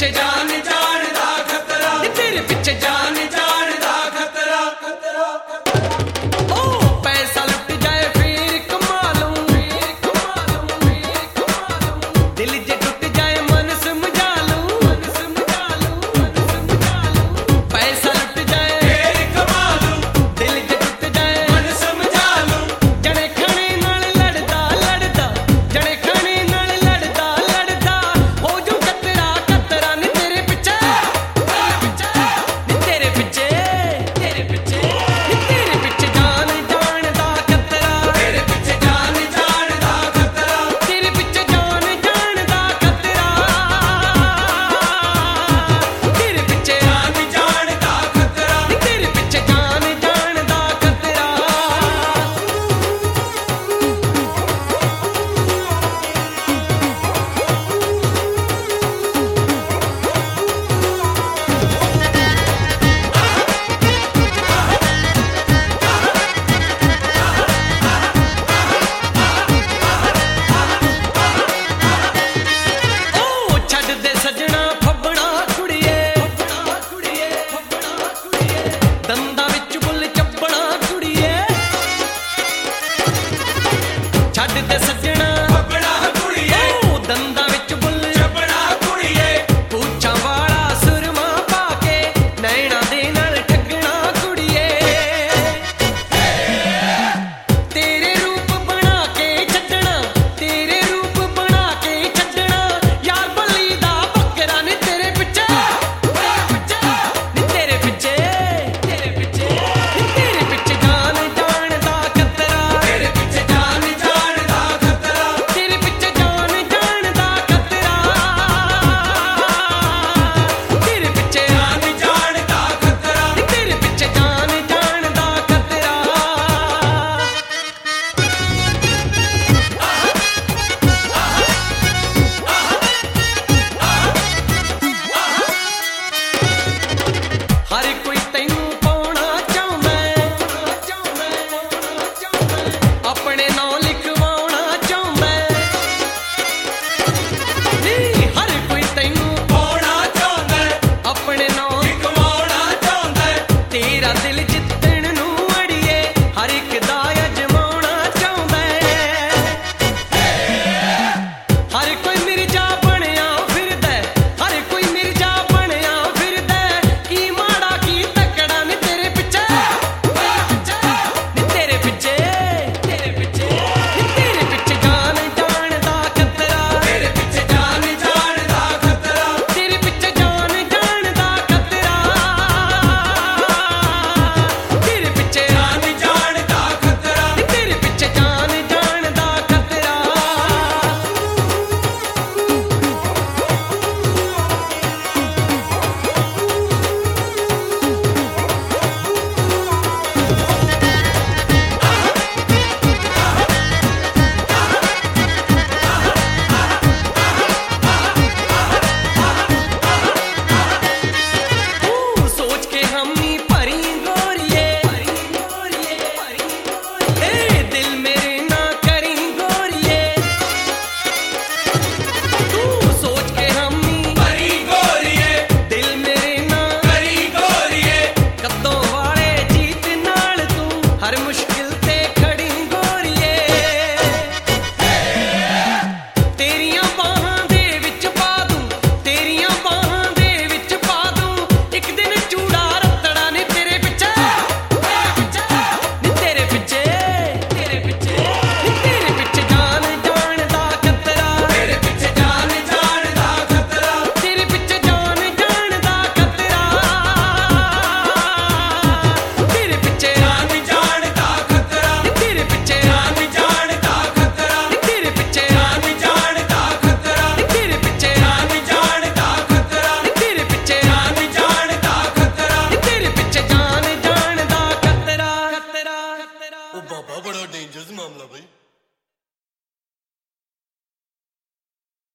ਪਿੱਛੇ ਜਾਨ ਜਾਣ ਦਾ ਖਤਰਾ, ਤੇਰੇ ਪਿੱਛੇ ਜਾਨ ਜਾਣ ਦਾ ਖਤਰਾ। ਓ ਪੈਸਾ ਲੁੱਟ ਜਾਏ ਫੇਰ ਕਮਾ ਲੂੰ, ਦਿਲ ਜੇ ਟੁੱਟ ਜਾਏ ਮਨ ਸਮਝਾ ਲੂੰ, ਪੈਸਾ ਲੁੱਟ ਜਾਏ ਫੇਰ ਕਮਾ ਲੂੰ, ਦਿਲ ਜੇ ਟੁੱਟ ਜਾਏ ਮਨ ਸਮਝਾ ਲੂੰ। ਜਣੇ ਖਾਣੇ ਨਾਲ ਲੜਦਾ ਲੜਦਾ, ਜਣੇ ਖਾਣੇ ਨਾਲ ਲੜਦਾ ਲੜਦਾ, ਹੋ ਜੂ ਕਤਰਾ ਕਤਰਾ ਨੀ ਤੇਰੇ ਪਿੱਛੇ, ਨੀ ਤੇਰੇ ਪਿੱਛੇ, ਤੇਰੇ ਪਿੱਛੇ, ਨੀ ਤੇਰੇ ਪਿੱਛੇ ਜਾਨ ਜਾਣ ਦਾ ਖਤਰਾ, ਤੇਰੇ ਪਿੱਛੇ ਜਾਨ ਜਾਣ ਦਾ ਖਤਰਾ, ਤੇਰੇ ਪਿੱਛੇ ਜਾਨ ਜਾਣ ਦਾ ਖਤਰਾ, ਤੇਰੇ ਪਿੱਛੇ ਜਾਨ ਜਾਣ ਦਾ ਖਤਰਾ, ਨੀ ਤੇਰੇ ਪਿੱਛੇ ਜਾਨ ਜਾਣ ਦਾ ਖਤਰਾ। ਓ ਛੱਡ ਦੇ ਸੱਜਣਾ ਫੱਬਣਾ ਕੁੜੀਏ, ਦੰਦਾਂ ਵਿੱਚ ਬੁੱਲ ਚੱਬਣਾ ਕੁੜੀਏ, ਛੱਡ ਦੇ